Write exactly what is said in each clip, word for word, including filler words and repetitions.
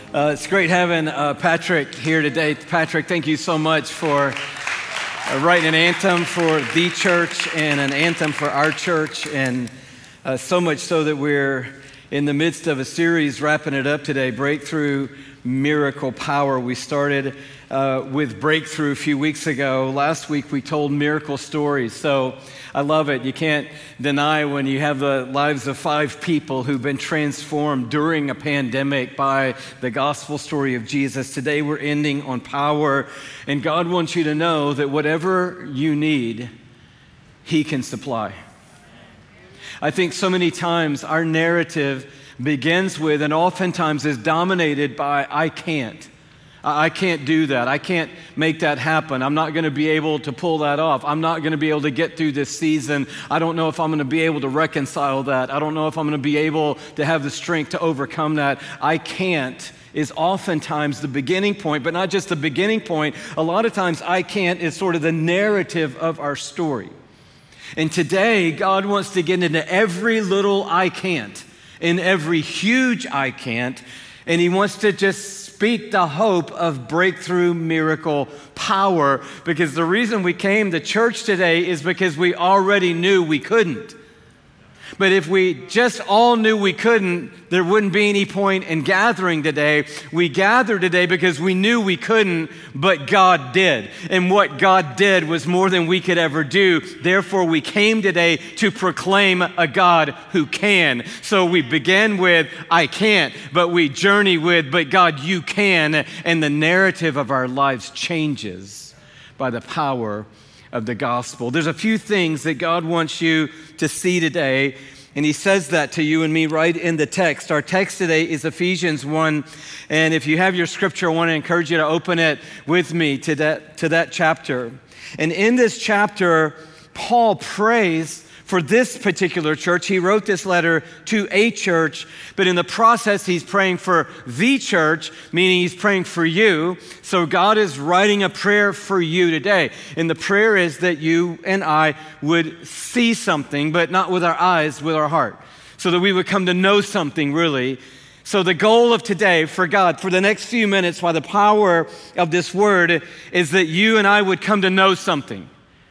Uh, it's great having uh, Patrick here today. Patrick, thank you so much for uh, writing an anthem for the church and an anthem for our church, and uh, so much so that we're in the midst of a series wrapping it up today, Breakthrough Miracle Power. We started uh, with Breakthrough a few weeks ago. Last week we told miracle stories, so I love it. You can't deny when you have the lives of five people who've been transformed during a pandemic by the gospel story of Jesus. Today we're ending on power, and God wants you to know that whatever you need, He can supply. I think so many times our narrative begins with and oftentimes is dominated by, I can't. I can't do that. I can't make that happen. I'm not going to be able to pull that off. I'm not going to be able to get through this season. I don't know if I'm going to be able to reconcile that. I don't know if I'm going to be able to have the strength to overcome that. I can't is oftentimes the beginning point, but not just the beginning point. A lot of times I can't is sort of the narrative of our story. And today, God wants to get into every little I can't, in every huge I can't, and He wants to just speak the hope of breakthrough miracle power, because the reason we came to church today is because we already knew we couldn't. But if we just all knew we couldn't, there wouldn't be any point in gathering today. We gathered today because we knew we couldn't, but God did. And what God did was more than we could ever do. Therefore, we came today to proclaim a God who can. So we began with, I can't, but we journey with, but God, you can. And the narrative of our lives changes by the power of the gospel. There's a few things that God wants you to see today, and He says that to you and me right in the text. Our text today is Ephesians one, and if you have your scripture, I want to encourage you to open it with me to that, to that chapter. And in this chapter, Paul prays for this particular church. He wrote this letter to a church, but in the process, he's praying for the church, meaning he's praying for you. So God is writing a prayer for you today. And the prayer is that you and I would see something, but not with our eyes, with our heart, so that we would come to know something really. So the goal of today for God, for the next few minutes, by the power of this word, is that you and I would come to know something.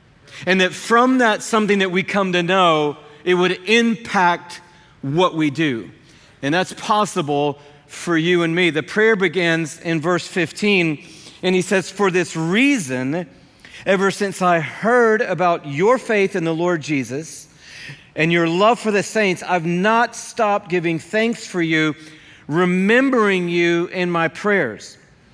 And that from that something that we come to know, it would impact what we do. And that's possible for you and me. The prayer begins in verse fifteen, and he says, for this reason, ever since I heard about your faith in the Lord Jesus and your love for the saints, I've not stopped giving thanks for you, remembering you in my prayers.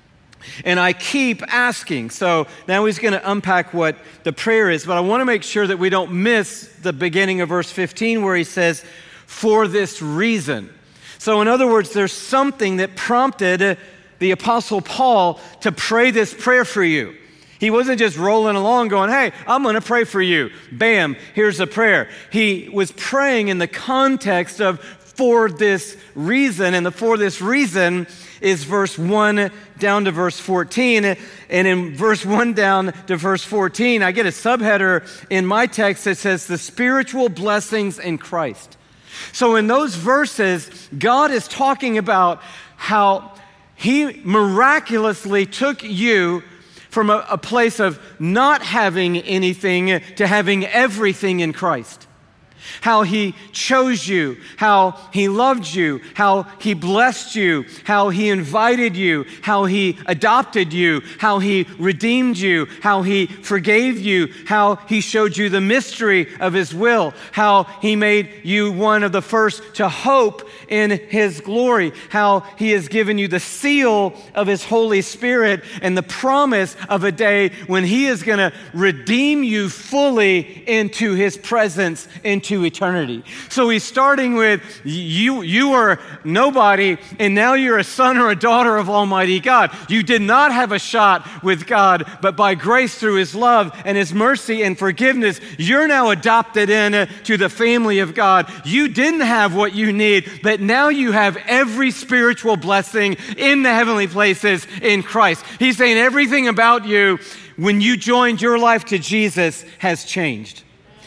And I keep asking. So now he's going to unpack what the prayer is, but I want to make sure that we don't miss the beginning of verse fifteen where he says, for this reason. So in other words, there's something that prompted the Apostle Paul to pray this prayer for you. He wasn't just rolling along going, hey, I'm going to pray for you. Bam, here's a prayer. He was praying in the context of for this reason, and the for this reason is verse one down to verse fourteen. And in verse one down to verse fourteen, I get a subheader in my text that says the spiritual blessings in Christ. So in those verses, God is talking about how He miraculously took you from a, a place of not having anything to having everything in Christ. How He chose you, how He loved you, how He blessed you, how He invited you, how He adopted you, how He redeemed you, how He forgave you, how He showed you the mystery of His will, how He made you one of the first to hope in His glory, how He has given you the seal of His Holy Spirit and the promise of a day when He is going to redeem you fully into His presence, into eternity. So he's starting with you, you are nobody, and now you're a son or a daughter of Almighty God. You did not have a shot with God, but by grace through His love and His mercy and forgiveness, you're now adopted in to the family of God. You didn't have what you need, but now you have every spiritual blessing in the heavenly places in Christ. He's saying everything about you when you joined your life to Jesus has changed.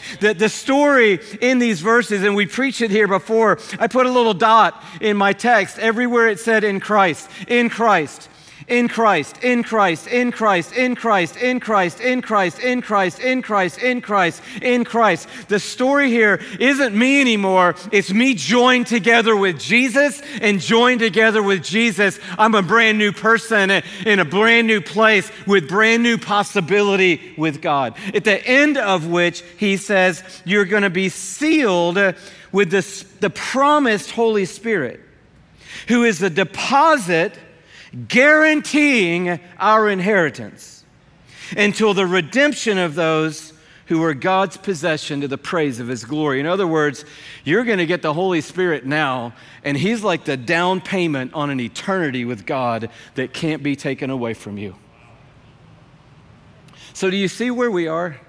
The, the story in these verses, and we preached it here before, I put a little dot in my text. Everywhere it said in Christ, in Christ. In Christ, in Christ, in Christ, in Christ, in Christ, in Christ, in Christ, in Christ, in Christ, in Christ. The story here isn't me anymore. It's me joined together with Jesus, and joined together with Jesus, I'm a brand new person in a brand new place with brand new possibility with God. At the end of which he says, you're going to be sealed with this, the promised Holy Spirit, who is the deposit guaranteeing our inheritance until the redemption of those who are God's possession to the praise of his glory. In other words, you're going to get the Holy Spirit now, and he's like the down payment on an eternity with God that can't be taken away from you. So do you see where we are?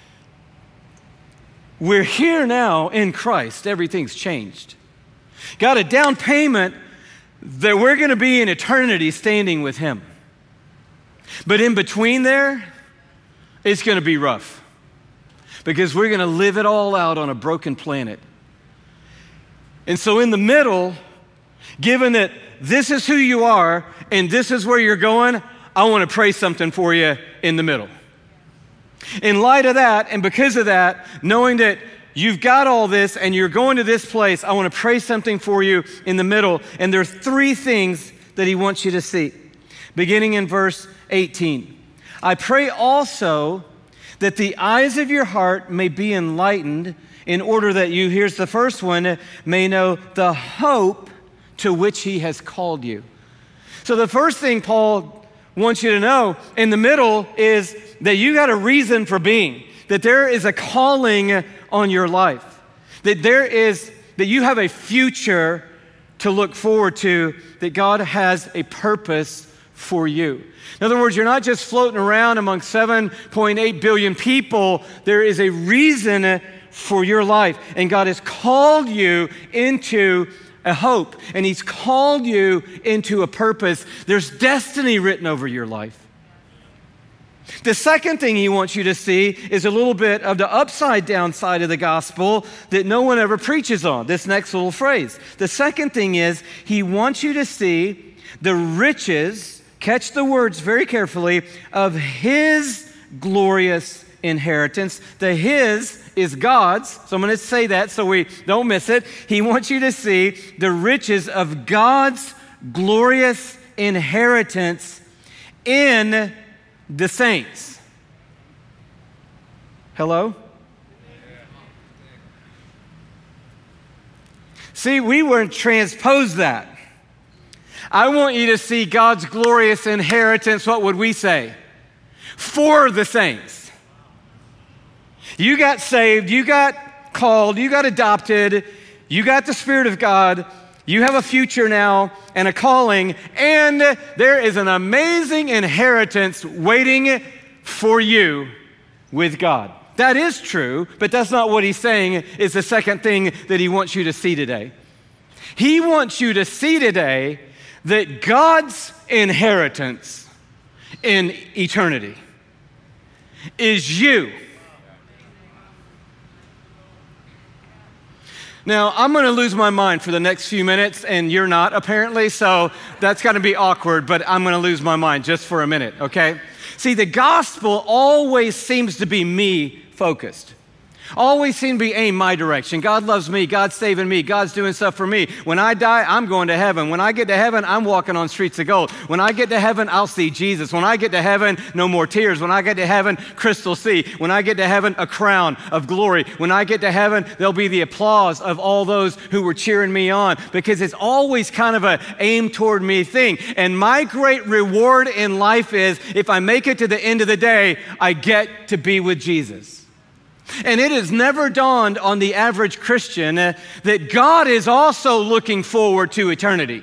We're here now in Christ. Everything's changed. Got a down payment that we're going to be in eternity standing with him. But in between there, it's going to be rough, because we're going to live it all out on a broken planet. And so in the middle, given that this is who you are and this is where you're going, I want to pray something for you in the middle. In light of that, and because of that, knowing that you've got all this and you're going to this place, I want to pray something for you in the middle. And there's three things that he wants you to see. Beginning in verse eighteen. I pray also that the eyes of your heart may be enlightened, in order that you, here's the first one, may know the hope to which he has called you. So the first thing Paul wants you to know in the middle is that you got a reason for being, that there is a calling on your life, that there is, that you have a future to look forward to, that God has a purpose for you. In other words, you're not just floating around among seven point eight billion people. There is a reason for your life, and God has called you into a hope, and he's called you into a purpose. There's destiny written over your life. The second thing he wants you to see is a little bit of the upside down side of the gospel that no one ever preaches on, this next little phrase. The second thing is he wants you to see the riches, catch the words very carefully, of his glorious inheritance. The his is God's, so I'm going to say that so we don't miss it. He wants you to see the riches of God's glorious inheritance in the saints. Hello? See, we weren't transposed that. I want you to see God's glorious inheritance. What would we say? For the saints. You got saved, you got called, you got adopted, you got the Spirit of God. You have a future now and a calling, and there is an amazing inheritance waiting for you with God. That is true, but that's not what he's saying is the second thing that he wants you to see today. He wants you to see today that God's inheritance in eternity is you. Now, I'm going to lose my mind for the next few minutes, and you're not, apparently, so that's going to be awkward, but I'm going to lose my mind just for a minute, okay? See, the gospel always seems to be me-focused. Always seem to be aimed my direction. God loves me. God's saving me. God's doing stuff for me. When I die, I'm going to heaven. When I get to heaven, I'm walking on streets of gold. When I get to heaven, I'll see Jesus. When I get to heaven, no more tears. When I get to heaven, crystal sea. When I get to heaven, a crown of glory. When I get to heaven, there'll be the applause of all those who were cheering me on, because it's always kind of a aim toward me thing. And my great reward in life is if I make it to the end of the day, I get to be with Jesus. And it has never dawned on the average Christian uh, that God is also looking forward to eternity.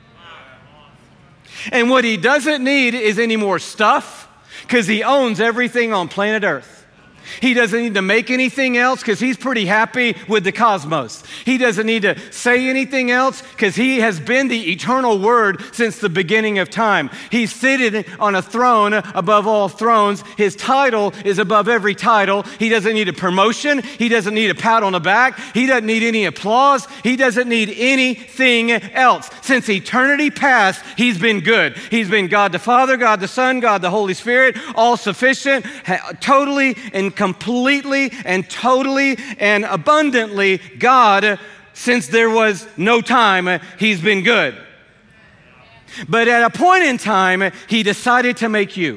And what he doesn't need is any more stuff, because he owns everything on planet Earth. He doesn't need to make anything else because he's pretty happy with the cosmos. He doesn't need to say anything else because he has been the eternal Word since the beginning of time. He's seated on a throne above all thrones. His title is above every title. He doesn't need a promotion. He doesn't need a pat on the back. He doesn't need any applause. He doesn't need anything else. Since eternity past, he's been good. He's been God the Father, God the Son, God the Holy Spirit, all sufficient, totally and completely and totally and abundantly God. Since there was no time, he's been good. But at a point in time, he decided to make you.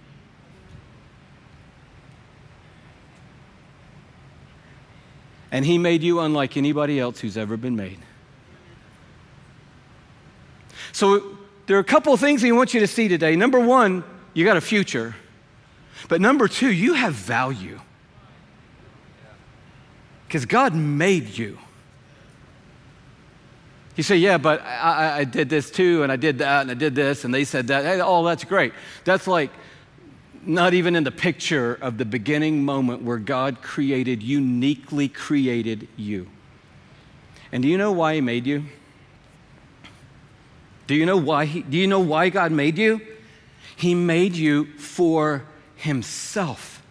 And he made you unlike anybody else who's ever been made. So there are a couple of things he wants you to see today. Number one, you got a future. But number two, you have value. Because God made you. You say, yeah, but I, I did this too, and I did that, and I did this, and they said that. Hey, oh, that's great. That's like not even in the picture of the beginning moment where God created, uniquely created you. And do you know why he made you? Do you know why he, do you know why God made you? He made you for himself.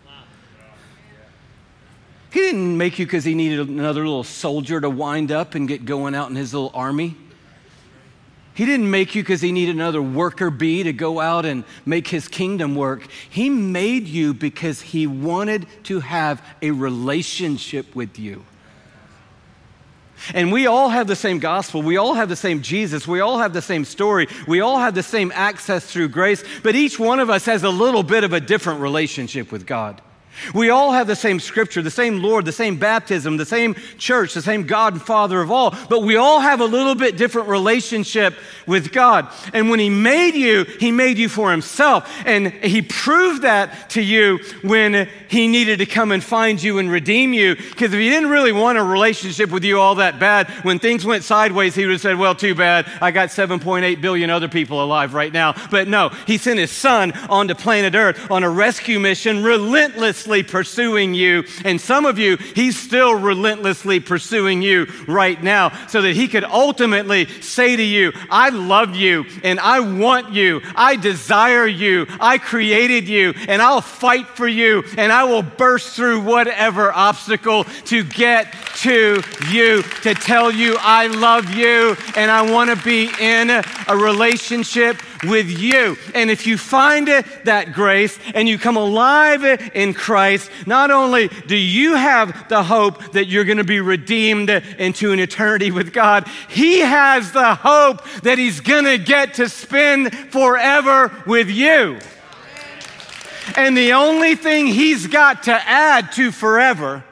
He didn't make you because he needed another little soldier to wind up and get going out in his little army. He didn't make you because he needed another worker bee to go out and make his kingdom work. He made you because he wanted to have a relationship with you. And we all have the same gospel. We all have the same Jesus. We all have the same story. We all have the same access through grace. But each one of us has a little bit of a different relationship with God. We all have the same scripture, the same Lord, the same baptism, the same church, the same God and Father of all, but we all have a little bit different relationship with God. And when he made you, he made you for himself. And he proved that to you when he needed to come and find you and redeem you. Because if he didn't really want a relationship with you all that bad, when things went sideways, he would have said, well, too bad. I got seven point eight billion other people alive right now. But no, he sent his son onto planet Earth on a rescue mission, relentlessly pursuing you. And some of you, he's still relentlessly pursuing you right now so that he could ultimately say to you, I love you and I want you. I desire you. I created you and I'll fight for you and I will burst through whatever obstacle to get to you, to tell you I love you and I want to be in a relationship with you. And if you find that grace and you come alive in Christ, not only do you have the hope that you're going to be redeemed into an eternity with God, he has the hope that he's going to get to spend forever with you. And the only thing he's got to add to forever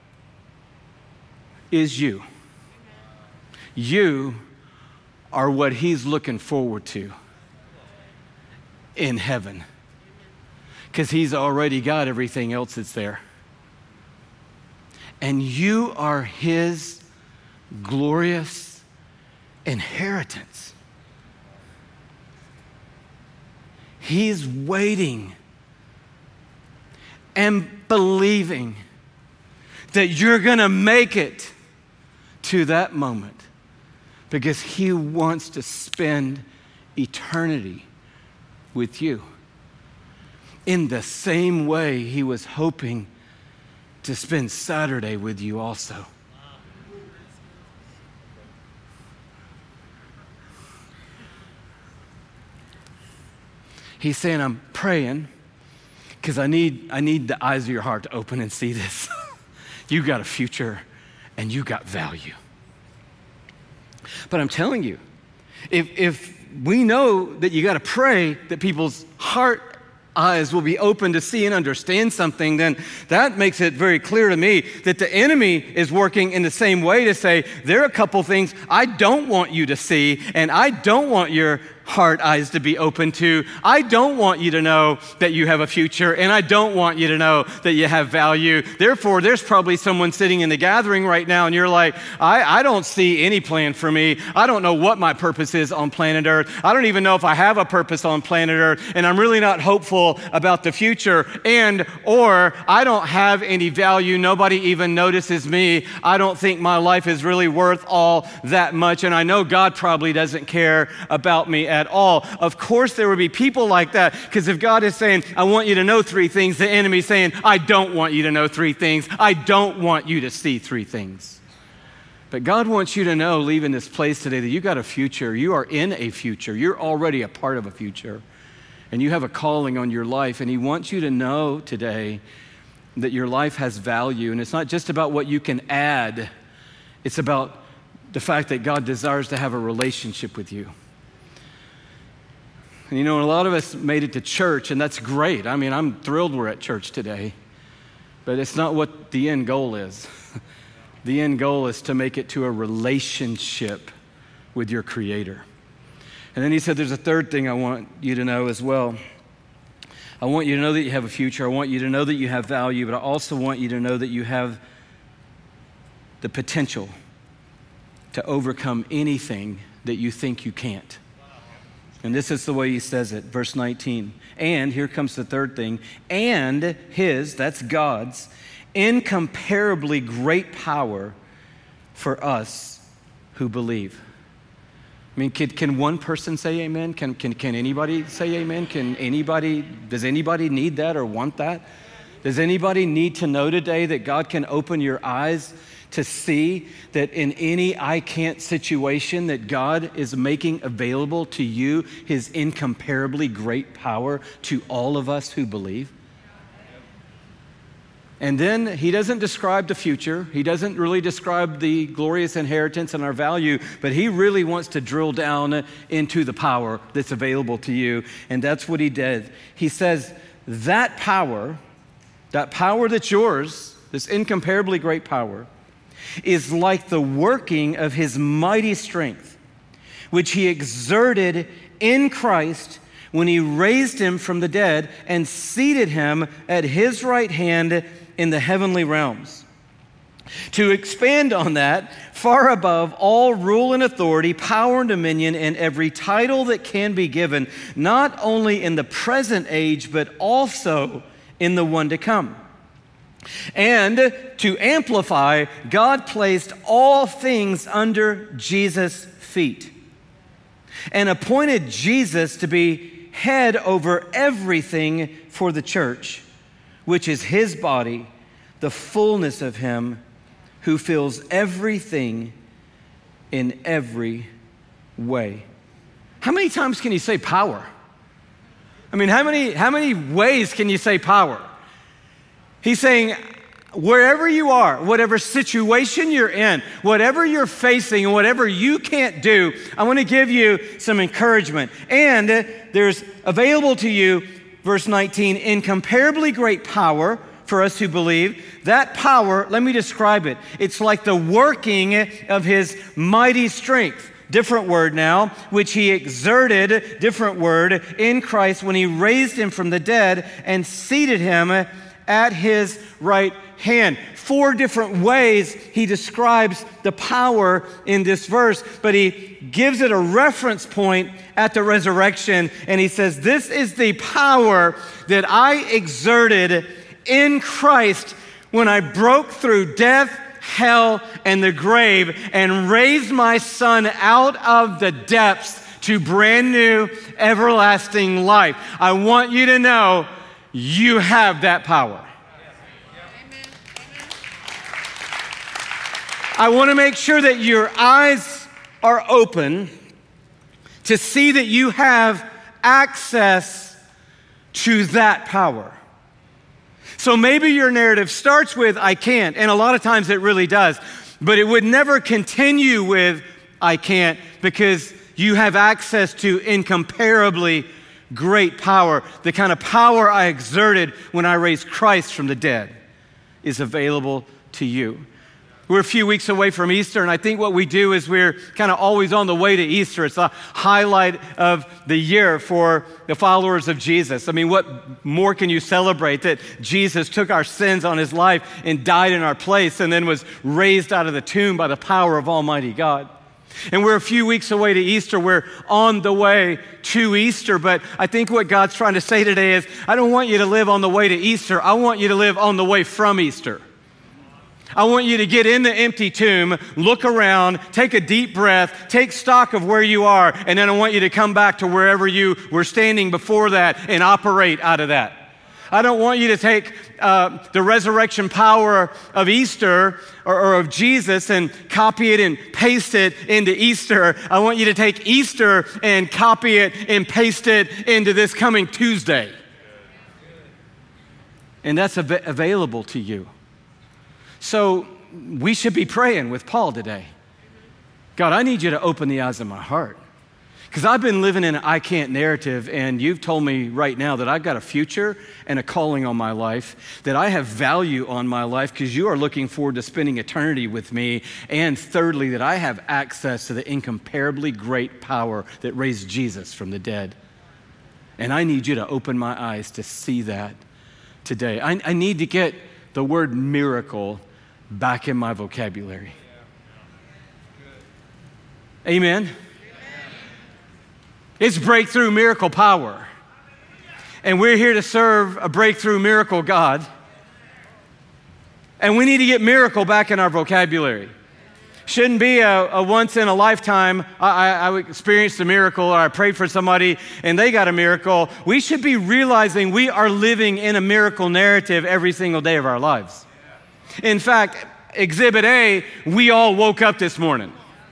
is you. You are what he's looking forward to in heaven, because he's already got everything else that's there. And you are his glorious inheritance. He's waiting and believing that you're going to make it to that moment, because he wants to spend eternity with you in the same way he was hoping to spend Saturday with you also. He's saying, I'm praying because I need, I need the eyes of your heart to open and see this. You got a future and you got value. But I'm telling you, if, if we know that you got to pray that people's heart eyes will be open to see and understand something, then that makes it very clear to me that the enemy is working in the same way to say, there are a couple things I don't want you to see, and I don't want your heart eyes to be open to. I don't want you to know that you have a future, and I don't want you to know that you have value. Therefore, there's probably someone sitting in the gathering right now, and you're like, I, I don't see any plan for me. I don't know what my purpose is on planet Earth. I don't even know if I have a purpose on planet Earth, and I'm really not hopeful about the future. And, or, I don't have any value. Nobody even notices me. I don't think my life is really worth all that much, and I know God probably doesn't care about me at all. Of course, there would be people like that, because if God is saying, I want you to know three things, the enemy's saying, I don't want you to know three things. I don't want you to see three things. But God wants you to know, leaving this place today, that you got a future. You are in a future. You're already a part of a future. And you have a calling on your life. And He wants you to know today that your life has value. And it's not just about what you can add. It's about the fact that God desires to have a relationship with you. And you know, a lot of us made it to church, and that's great. I mean, I'm thrilled we're at church today. But it's not what the end goal is. The end goal is to make it to a relationship with your Creator. And then He said, there's a third thing I want you to know as well. I want you to know that you have a future. I want you to know that you have value, but I also want you to know that you have the potential to overcome anything that you think you can't. And this is the way He says it, verse nineteen. And, here comes the third thing, and His, that's God's, incomparably great power for us who believe. I mean, can, can one person say amen? Can, can, can anybody say amen? Can anybody, does anybody need that or want that? Does anybody need to know today that God can open your eyes to see that in any I can't situation that God is making available to you His incomparably great power to all of us who believe? And then He doesn't describe the future. He doesn't really describe the glorious inheritance and our value, but He really wants to drill down into the power that's available to you. And that's what He did. He says that power, that power that's yours, this incomparably great power, is like the working of His mighty strength, which He exerted in Christ when He raised Him from the dead and seated Him at His right hand in the heavenly realms. To expand on that, far above all rule and authority, power and dominion, and every title that can be given, not only in the present age, but also in the one to come. And to amplify, God placed all things under Jesus' feet and appointed Jesus to be head over everything for the church, which is His body, the fullness of Him who fills everything in every way. How many times can you say power? I mean, how many, how many ways can you say power? He's saying, wherever you are, whatever situation you're in, whatever you're facing, and whatever you can't do, I want to give you some encouragement. And there's available to you, verse nineteen, incomparably great power for us who believe. That power, let me describe it. It's like the working of His mighty strength. Different word now, which He exerted, different word, in Christ when He raised Him from the dead and seated Him at His right hand. Four different ways He describes the power in this verse, but He gives it a reference point at the resurrection, and He says, this is the power that I exerted in Christ when I broke through death, hell, and the grave and raised my Son out of the depths to brand new, everlasting life. I want you to know you have that power. I want to make sure that your eyes are open to see that you have access to that power. So maybe your narrative starts with, I can't, and a lot of times it really does, but it would never continue with, I can't, because you have access to incomparably great power. The kind of power I exerted when I raised Christ from the dead is available to you. We're a few weeks away from Easter, and I think what we do is we're kind of always on the way to Easter. It's a highlight of the year for the followers of Jesus. I mean, what more can you celebrate that Jesus took our sins on his life and died in our place and then was raised out of the tomb by the power of Almighty God? And we're a few weeks away to Easter. We're on the way to Easter, but I think what God's trying to say today is, I don't want you to live on the way to Easter. I want you to live on the way from Easter. I want you to get in the empty tomb, look around, take a deep breath, take stock of where you are, and then I want you to come back to wherever you were standing before that and operate out of that. I don't want you to take uh, the resurrection power of Easter or, or of Jesus and copy it and paste it into Easter. I want you to take Easter and copy it and paste it into this coming Tuesday. And that's av- available to you. So we should be praying with Paul today. God, I need you to open the eyes of my heart. Because I've been living in an I can't narrative, and you've told me right now that I've got a future and a calling on my life, that I have value on my life because you are looking forward to spending eternity with me. And thirdly, that I have access to the incomparably great power that raised Jesus from the dead. And I need you to open my eyes to see that today. I, I need to get the word miracle back in my vocabulary. Amen. It's breakthrough miracle power. And we're here to serve a breakthrough miracle God. And we need to get miracle back in our vocabulary. Shouldn't be a, a once in a lifetime, I, I, I experienced a miracle, or I prayed for somebody and they got a miracle. We should be realizing we are living in a miracle narrative every single day of our lives. In fact, Exhibit A, we all woke up this morning.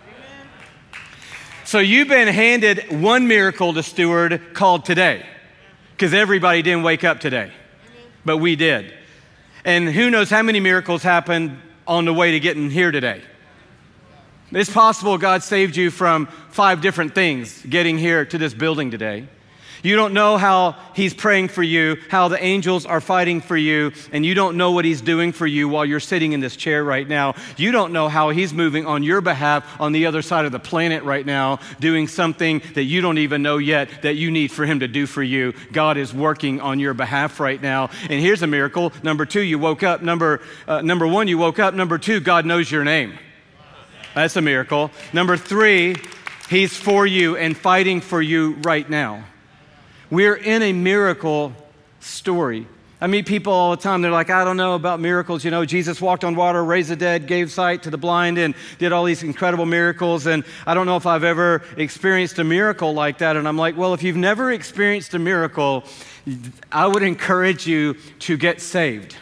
So you've been handed one miracle to steward called today, because everybody didn't wake up today, but we did. And who knows how many miracles happened on the way to getting here today. It's possible God saved you from five different things getting here to this building today. You don't know how he's praying for you, how the angels are fighting for you, and you don't know what he's doing for you while you're sitting in this chair right now. You don't know how he's moving on your behalf on the other side of the planet right now, doing something that you don't even know yet that you need for him to do for you. God is working on your behalf right now. And here's a miracle. Number two, you woke up. Number, uh, number one, you woke up. Number two, God knows your name. That's a miracle. Number three, he's for you and fighting for you right now. We're in a miracle story. I meet people all the time. They're like, I don't know about miracles. You know, Jesus walked on water, raised the dead, gave sight to the blind, and did all these incredible miracles. And I don't know if I've ever experienced a miracle like that. And I'm like, well, if you've never experienced a miracle, I would encourage you to get saved.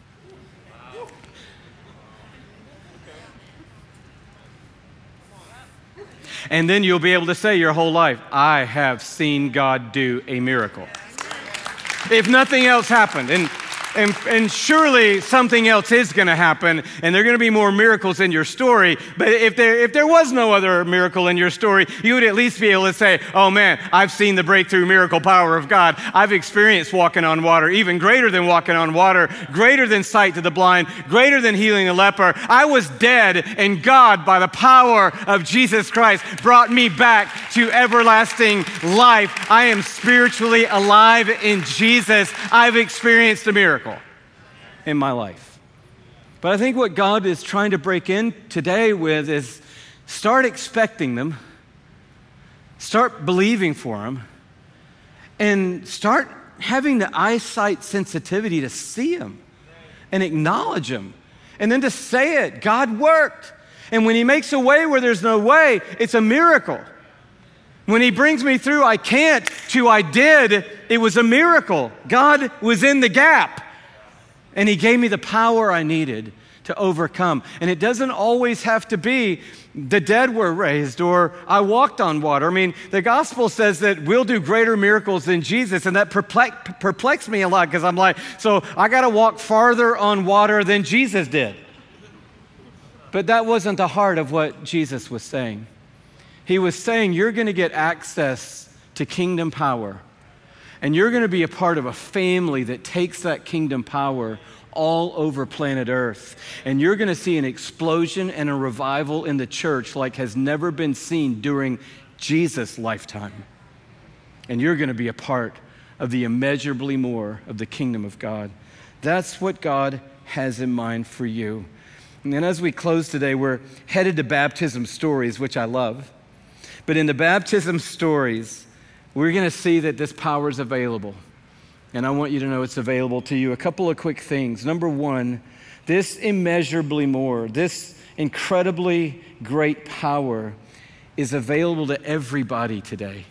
And then you'll be able to say your whole life, I have seen God do a miracle. If nothing else happened, and And, and surely something else is going to happen, and there are going to be more miracles in your story. But if there, if there was no other miracle in your story, you would at least be able to say, oh man, I've seen the breakthrough miracle power of God. I've experienced walking on water, even greater than walking on water, greater than sight to the blind, greater than healing a leper. I was dead, and God, by the power of Jesus Christ, brought me back to everlasting life. I am spiritually alive in Jesus. I've experienced a miracle in my life. But I think what God is trying to break in today with is start expecting them, start believing for them, and start having the eyesight sensitivity to see them and acknowledge them, and then to say it. God worked. And when he makes a way where there's no way, it's a miracle. When he brings me through I can't to I did, it was a miracle. God was in the gap. And he gave me the power I needed to overcome. And it doesn't always have to be the dead were raised or I walked on water. I mean, the gospel says that we'll do greater miracles than Jesus, and that perplex, perplexed me a lot because I'm like, so I got to walk farther on water than Jesus did. But that wasn't the heart of what Jesus was saying. He was saying you're going to get access to kingdom power. And you're going to be a part of a family that takes that kingdom power all over planet Earth. And you're going to see an explosion and a revival in the church like has never been seen during Jesus' lifetime. And you're going to be a part of the immeasurably more of the kingdom of God. That's what God has in mind for you. And then as we close today, we're headed to baptism stories, which I love. But in the baptism stories, we're going to see that this power is available. And I want you to know it's available to you. A couple of quick things. Number one, this immeasurably more, this incredibly great power is available to everybody today.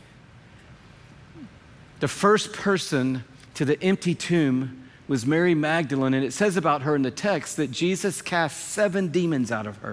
The first person to the empty tomb was Mary Magdalene, and it says about her in the text that Jesus cast seven demons out of her.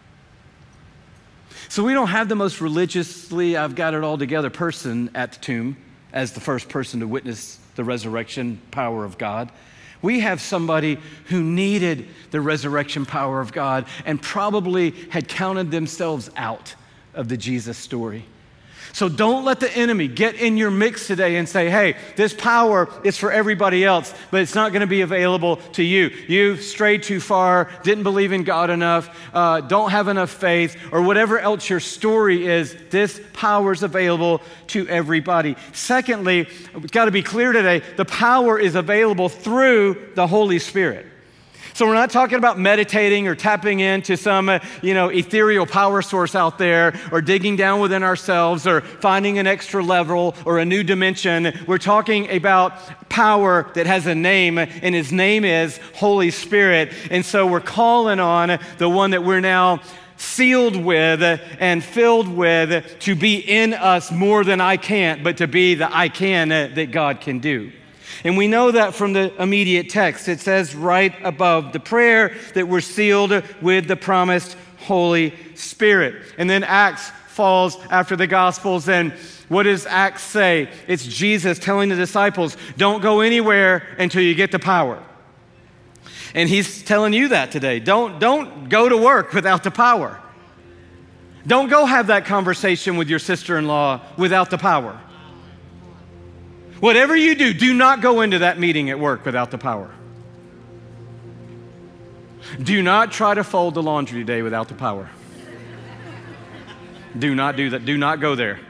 So we don't have the most religiously, I've got it all together person at the tomb as the first person to witness the resurrection power of God. We have somebody who needed the resurrection power of God and probably had counted themselves out of the Jesus story. So don't let the enemy get in your mix today and say, hey, this power is for everybody else, but it's not going to be available to you. You strayed too far, didn't believe in God enough, uh, don't have enough faith, or whatever else your story is. This power is available to everybody. Secondly, we've got to be clear today, the power is available through the Holy Spirit. So we're not talking about meditating or tapping into some, uh, you know, ethereal power source out there, or digging down within ourselves, or finding an extra level or a new dimension. We're talking about power that has a name, and his name is Holy Spirit. And so we're calling on the one that we're now sealed with and filled with to be in us more than I can't, but to be the I can that God can do. And we know that from the immediate text. It says right above the prayer that we're sealed with the promised Holy Spirit. And then Acts falls after the Gospels. And what does Acts say? It's Jesus telling the disciples, don't go anywhere until you get the power. And he's telling you that today. Don't, don't go to work without the power. Don't go have that conversation with your sister-in-law without the power. Whatever you do, do not go into that meeting at work without the power. Do not try to fold the laundry today without the power. Do not do that. Do not go there.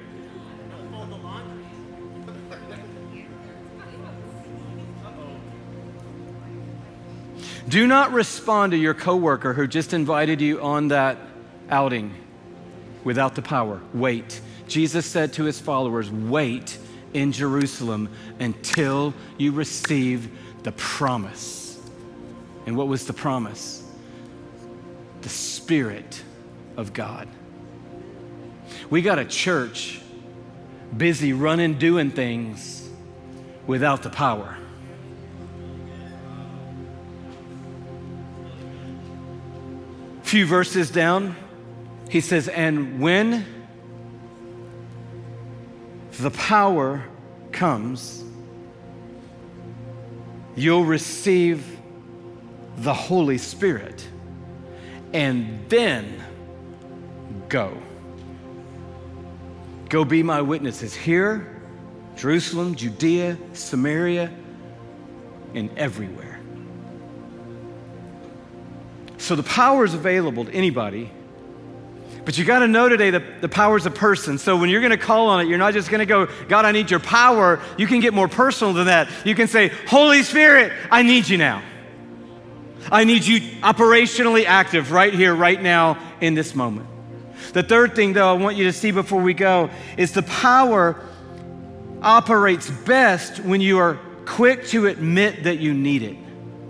Do not respond to your coworker who just invited you on that outing without the power. Wait. Jesus said to his followers, wait in Jerusalem until you receive the promise. And what was the promise? The Spirit of God. We got a church busy running, doing things without the power. A few verses down, he says, and when the power comes, you'll receive the Holy Spirit, and then go. Go be my witnesses here, Jerusalem, Judea, Samaria, and everywhere. So the power is available to anybody. But you got to know today that the power is a person. So when you're going to call on it, you're not just going to go, God, I need your power. You can get more personal than that. You can say, Holy Spirit, I need you now. I need you operationally active right here, right now, in this moment. The third thing, though, I want you to see before we go is the power operates best when you are quick to admit that you need it.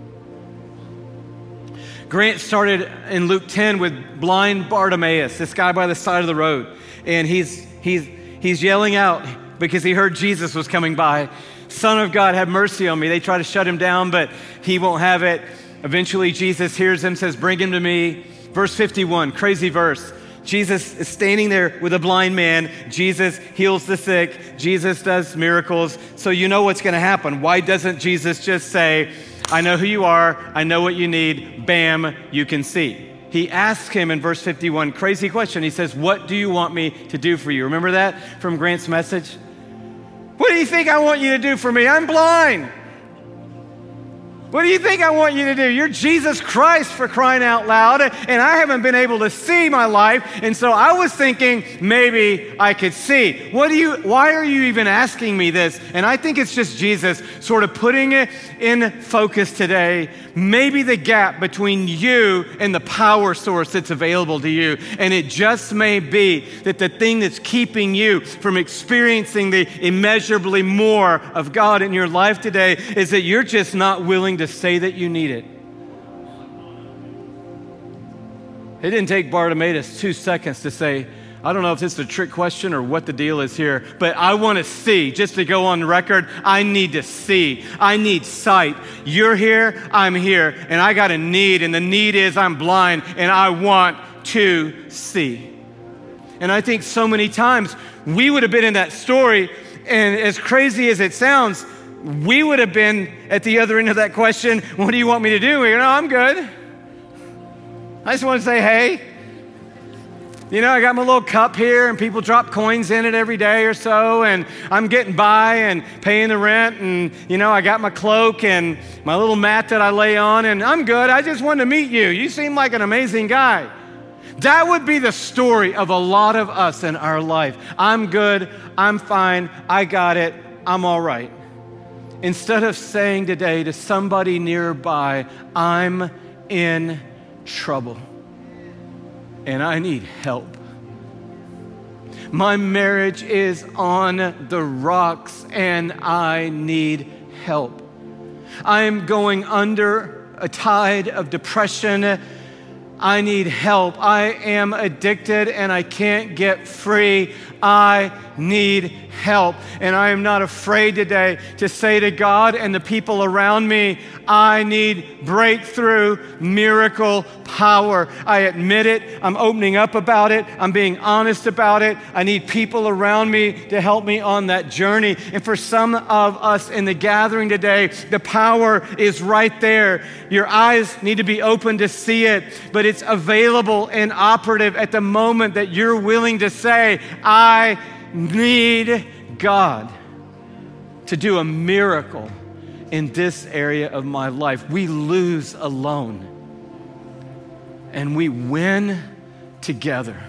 Grant started in Luke ten with blind Bartimaeus, this guy by the side of the road. And he's, he's, he's yelling out because he heard Jesus was coming by. Son of God, have mercy on me. They try to shut him down, but he won't have it. Eventually, Jesus hears him, says, bring him to me. Verse fifty-one, crazy verse. Jesus is standing there with a blind man. Jesus heals the sick. Jesus does miracles. So you know what's going to happen. Why doesn't Jesus just say, I know who you are. I know what you need. Bam, you can see. He asks him in verse fifty-one, crazy question. He says, what do you want me to do for you? Remember that from Grant's message? What do you think I want you to do for me? I'm blind. What do you think I want you to do? You're Jesus Christ, for crying out loud, and I haven't been able to see my life, and so I was thinking maybe I could see. What do you, why are you even asking me this? And I think it's just Jesus sort of putting it in focus today, maybe the gap between you and the power source that's available to you. And it just may be that the thing that's keeping you from experiencing the immeasurably more of God in your life today is that you're just not willing to say that you need it. It didn't take Bartimaeus two seconds to say, I don't know if this is a trick question or what the deal is here, but I want to see. Just to go on record, I need to see. I need sight. You're here, I'm here, and I got a need, and the need is I'm blind, and I want to see. And I think so many times we would have been in that story, and as crazy as it sounds, we would have been at the other end of that question, what do you want me to do? We go, no, I'm good. I just want to say, hey, you know, I got my little cup here and people drop coins in it every day or so, and I'm getting by and paying the rent, and, you know, I got my cloak and my little mat that I lay on, and I'm good. I just wanted to meet you. You seem like an amazing guy. That would be the story of a lot of us in our life. I'm good. I'm fine. I got it. I'm all right. Instead of saying today to somebody nearby, I'm in trouble and I need help. My marriage is on the rocks and I need help. I am going under a tide of depression. I need help. I am addicted and I can't get free. I need help. And I am not afraid today to say to God and the people around me, I need breakthrough, miracle power. I admit it. I'm opening up about it. I'm being honest about it. I need people around me to help me on that journey. And for some of us in the gathering today, the power is right there. Your eyes need to be open to see it, but it's available and operative at the moment that you're willing to say, I need God to do a miracle in this area of my life. We lose alone and we win together.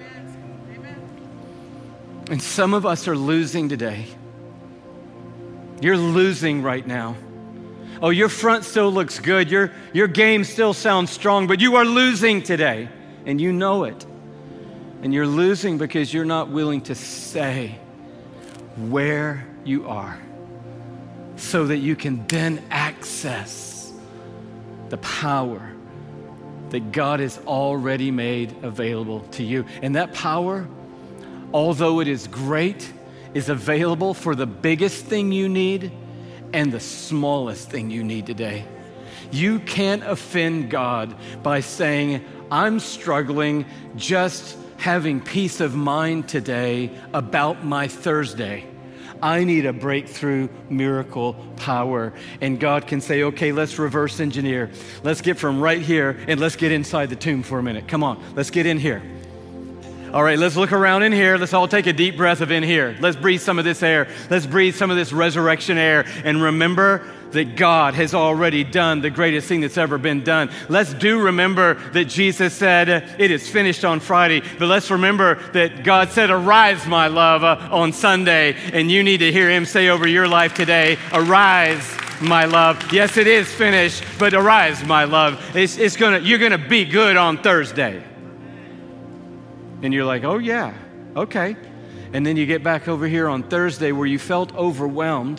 And some of us are losing today. You're losing right now. Oh, your front still looks good. Your, your game still sounds strong, but you are losing today and you know it. And you're losing because you're not willing to say where you are so that you can then access the power that God has already made available to you. And that power, although it is great, is available for the biggest thing you need and the smallest thing you need today. You can't offend God by saying, I'm struggling just having peace of mind today about my Thursday. I need a breakthrough miracle power. And God can say, okay, let's reverse engineer. Let's get from right here and let's get inside the tomb for a minute. Come on, let's get in here. All right, let's look around in here. Let's all take a deep breath of in here. Let's breathe some of this air. Let's breathe some of this resurrection air. And remember that God has already done the greatest thing that's ever been done. Let's do remember that Jesus said, it is finished on Friday. But let's remember that God said, arise, my love, uh, on Sunday. And you need to hear him say over your life today, arise, my love. Yes, it is finished, but arise, my love. It's, it's gonna, you're gonna be good on Thursday. And you're like, oh yeah, okay. And then you get back over here on Thursday where you felt overwhelmed,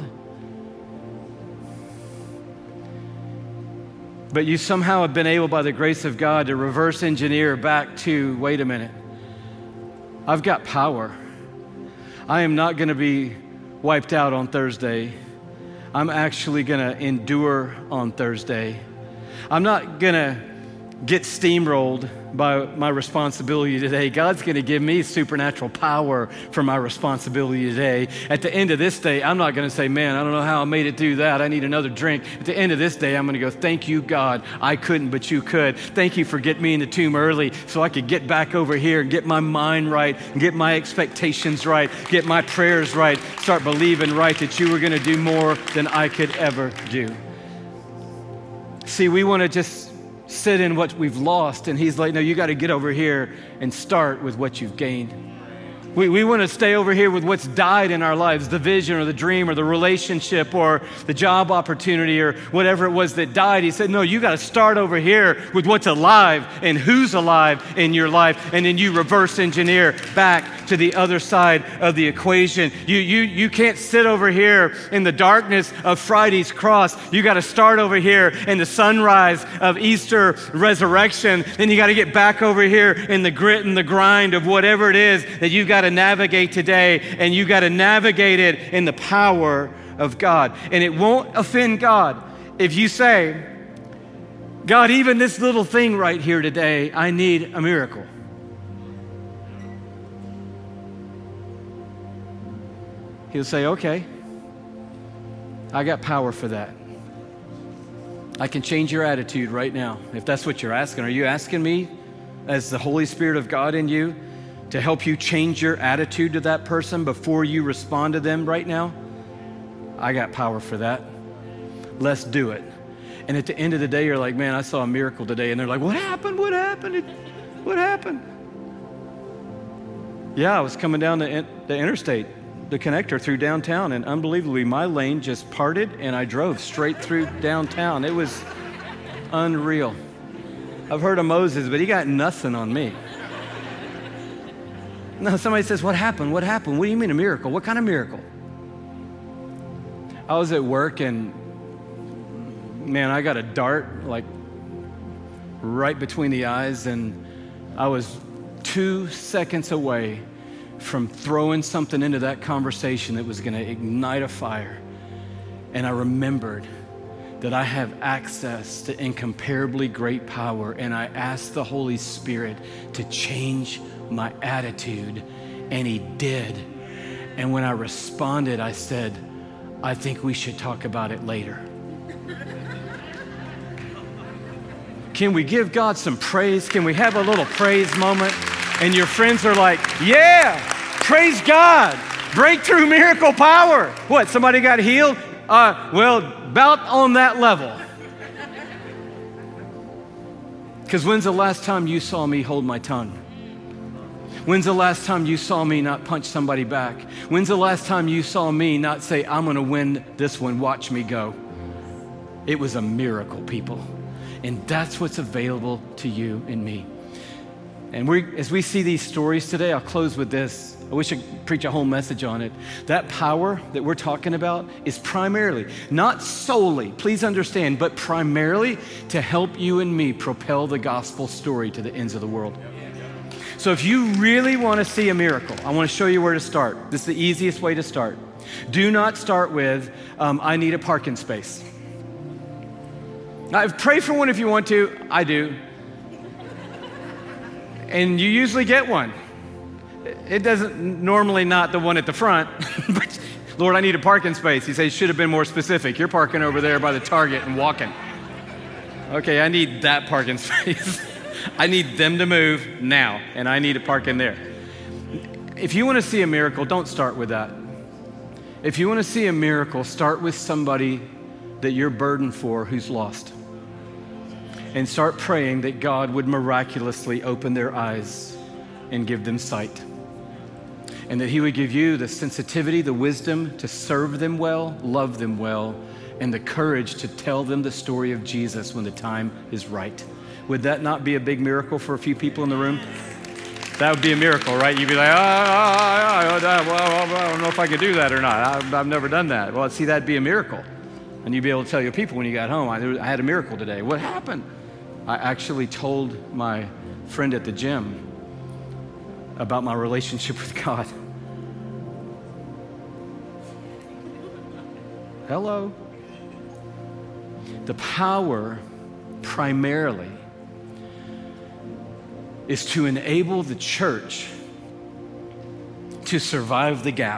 but you somehow have been able, by the grace of God, to reverse engineer back to, wait a minute, I've got power. I am not gonna be wiped out on Thursday. I'm actually gonna endure on Thursday. I'm not gonna get steamrolled by my responsibility today. God's going to give me supernatural power for my responsibility today. At the end of this day, I'm not going to say, man, I don't know how I made it through that. I need another drink. At the end of this day, I'm going to go, thank you, God. I couldn't, but you could. Thank you for getting me in the tomb early so I could get back over here and get my mind right and get my expectations right, get my prayers right, start believing right that you were going to do more than I could ever do. See, we want to just sit in what we've lost, and he's like, no, you got to get over here and start with what you've gained. We, we want to stay over here with what's died in our lives, the vision or the dream or the relationship or the job opportunity or whatever it was that died. He said, no, you got to start over here with what's alive and who's alive in your life. And then you reverse engineer back to the other side of the equation. You, you, you can't sit over here in the darkness of Friday's cross. You got to start over here in the sunrise of Easter resurrection. Then you got to get back over here in the grit and the grind of whatever it is that you got to navigate today, and you got to navigate it in the power of God. And it won't offend God if you say, God, even this little thing right here today, I need a miracle. He'll say, okay, I got power for that. I can change your attitude right now, if that's what you're asking. Are you asking me, as the Holy Spirit of God in you, to help you change your attitude to that person before you respond to them right now? I got power for that. Let's do it. And at the end of the day, you're like, man, I saw a miracle today. And they're like, what happened? What happened? What happened? Yeah, I was coming down the, in- the interstate, the connector through downtown, and unbelievably, my lane just parted and I drove straight through downtown. It was unreal. I've heard of Moses, but he got nothing on me. No, somebody says, what happened? What happened? What do you mean a miracle? What kind of miracle? I was at work and, man, I got a dart like right between the eyes, and I was two seconds away from throwing something into that conversation that was going to ignite a fire. And I remembered that I have access to incomparably great power, and I asked the Holy Spirit to change my attitude, and he did. And when I responded, I said, I think we should talk about it later. Can we give God some praise? Can we have a little praise moment? And your friends are like, yeah, praise God. Breakthrough miracle power. What, somebody got healed? Uh, well, about on that level. Because when's the last time you saw me hold my tongue? When's the last time you saw me not punch somebody back? When's the last time you saw me not say, I'm going to win this one, watch me go? It was a miracle, people. And that's what's available to you and me. And we, as we see these stories today, I'll close with this. I wish I could preach a whole message on it. That power that we're talking about is primarily, not solely, please understand, but primarily to help you and me propel the gospel story to the ends of the world. So if you really want to see a miracle, I want to show you where to start. This is the easiest way to start. Do not start with, um, I need a parking space. Now, pray for one if you want to. I do. And you usually get one. It doesn't, normally not the one at the front, but Lord, I need a parking space. He says, should have been more specific. You're parking over there by the Target and walking. Okay, I need that parking space. I need them to move now, and I need to park in there. If you want to see a miracle, don't start with that. If you want to see a miracle, start with somebody that you're burdened for who's lost. And start praying that God would miraculously open their eyes and give them sight. And that he would give you the sensitivity, the wisdom to serve them well, love them well, and the courage to tell them the story of Jesus when the time is right. Would that not be a big miracle for a few people in the room? That would be a miracle, right? You'd be like, oh, oh, oh, oh, well, I don't know if I could do that or not. I've, I've never done that. Well, see, that'd be a miracle. And you'd be able to tell your people when you got home, I, I had a miracle today. What happened? I actually told my friend at the gym about my relationship with God. Hello. The power primarily is to enable the church to survive the gap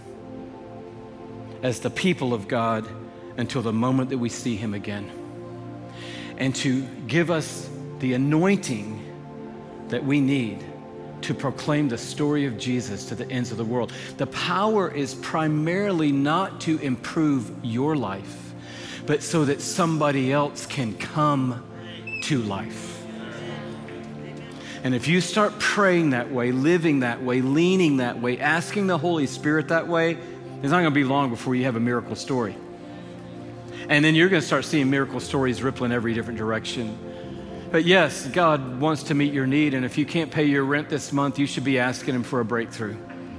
as the people of God until the moment that we see him again, and to give us the anointing that we need to proclaim the story of Jesus to the ends of the world. The power is primarily not to improve your life, but so that somebody else can come to life. And if you start praying that way, living that way, leaning that way, asking the Holy Spirit that way, it's not going to be long before you have a miracle story. And then you're going to start seeing miracle stories rippling every different direction. But yes, God wants to meet your need, and if you can't pay your rent this month, you should be asking Him for a breakthrough.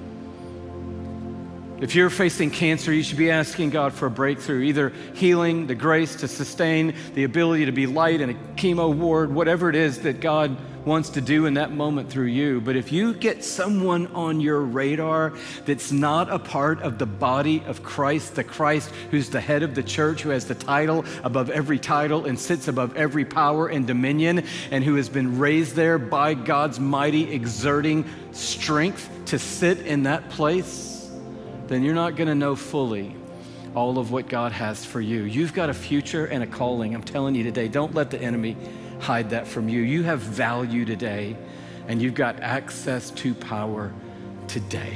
If you're facing cancer, you should be asking God for a breakthrough, either healing, the grace to sustain, the ability to be light in a chemo ward, whatever it is that God wants to do in that moment through you. But if you get someone on your radar that's not a part of the body of Christ, the Christ who's the head of the church, who has the title above every title and sits above every power and dominion, and who has been raised there by God's mighty exerting strength to sit in that place, then you're not going to know fully all of what God has for you. You've got a future and a calling. I'm telling you today, don't let the enemy hide that from you. You have value today, and you've got access to power today.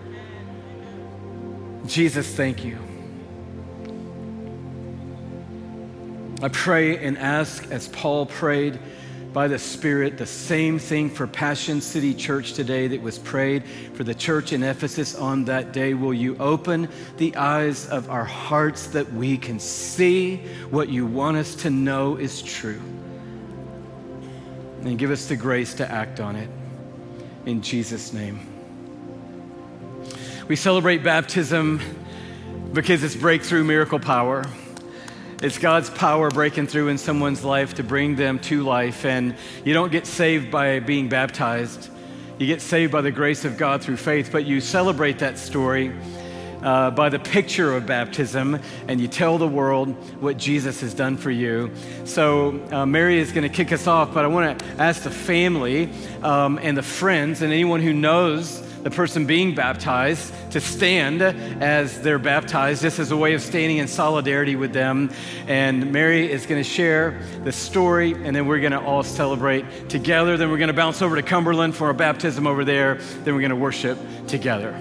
Jesus, thank you. I pray and ask, as Paul prayed by the Spirit, the same thing for Passion City Church today that was prayed for the church in Ephesus on that day. Will you open the eyes of our hearts that we can see what you want us to know is true? And give us the grace to act on it. In Jesus' name. We celebrate baptism because it's breakthrough miracle power. It's God's power breaking through in someone's life to bring them to life. And you don't get saved by being baptized. You get saved by the grace of God through faith, but you celebrate that story uh, by the picture of baptism, and you tell the world what Jesus has done for you. So uh, Mary is going to kick us off, but I want to ask the family um, and the friends and anyone who knows the person being baptized to stand as they're baptized, just as a way of standing in solidarity with them. And Mary is going to share the story, and then we're going to all celebrate together. Then we're going to bounce over to Cumberland for a baptism over there. Then we're going to worship together.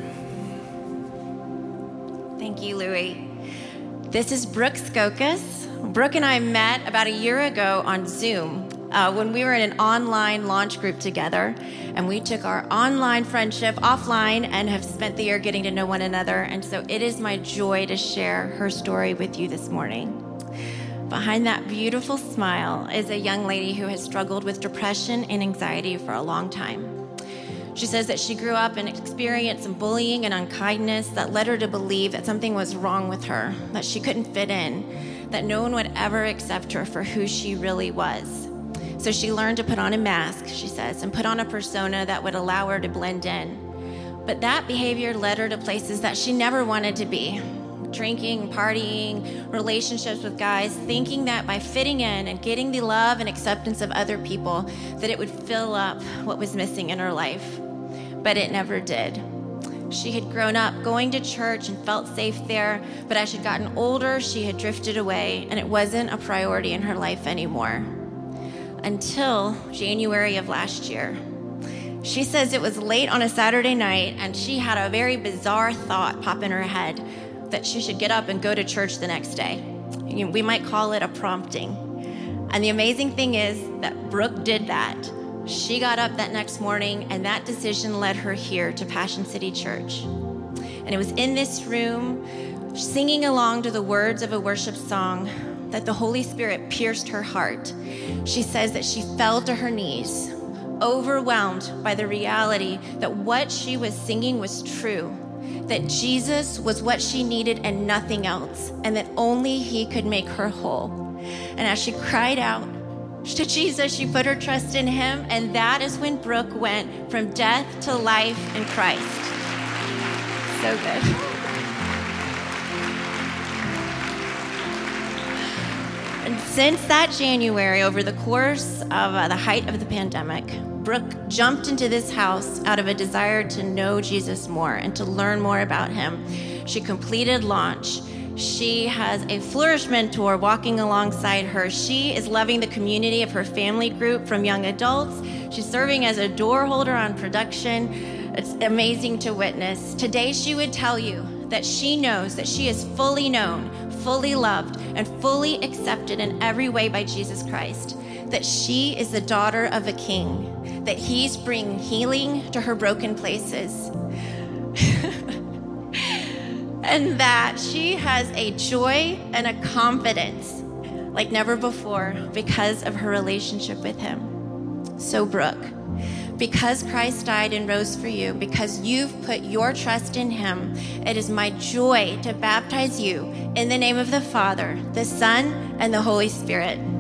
Thank you, Louie. This is Brooke Skokas. Brooke and I met about a year ago on Zoom uh, when we were in an online launch group together. And we took our online friendship offline and have spent the year getting to know one another. And so it is my joy to share her story with you this morning. Behind that beautiful smile is a young lady who has struggled with depression and anxiety for a long time. She says that she grew up and experienced some bullying and unkindness that led her to believe that something was wrong with her, that she couldn't fit in, that no one would ever accept her for who she really was. So she learned to put on a mask, she says, and put on a persona that would allow her to blend in. But that behavior led her to places that she never wanted to be. Drinking, partying, relationships with guys, thinking that by fitting in and getting the love and acceptance of other people, that it would fill up what was missing in her life. But it never did. She had grown up going to church and felt safe there, but as she'd gotten older, she had drifted away, and it wasn't a priority in her life anymore. Until January of last year. She says it was late on a Saturday night, and she had a very bizarre thought pop in her head that she should get up and go to church the next day. We might call it a prompting. And the amazing thing is that Brooke did that. She got up that next morning, and that decision led her here to Passion City Church. And it was in this room, singing along to the words of a worship song, that the Holy Spirit pierced her heart. She says that she fell to her knees, overwhelmed by the reality that what she was singing was true, that Jesus was what she needed and nothing else, and that only He could make her whole. And as she cried out to Jesus, she put her trust in Him, and that is when Brooke went from death to life in Christ. So good. And since that January, over the course of uh, the height of the pandemic, Brooke jumped into this house out of a desire to know Jesus more and to learn more about Him. She completed launch. She has a Flourish mentor walking alongside her. She is loving the community of her family group from young adults. She's serving as a door holder on production. It's amazing to witness. Today, she would tell you that she knows that she is fully known, fully loved, and fully accepted in every way by Jesus Christ, that she is the daughter of a king, that he's bringing healing to her broken places, and that she has a joy and a confidence like never before because of her relationship with him. So, Brooke, because Christ died and rose for you, because you've put your trust in him, it is my joy to baptize you in the name of the Father, the Son, and the Holy Spirit.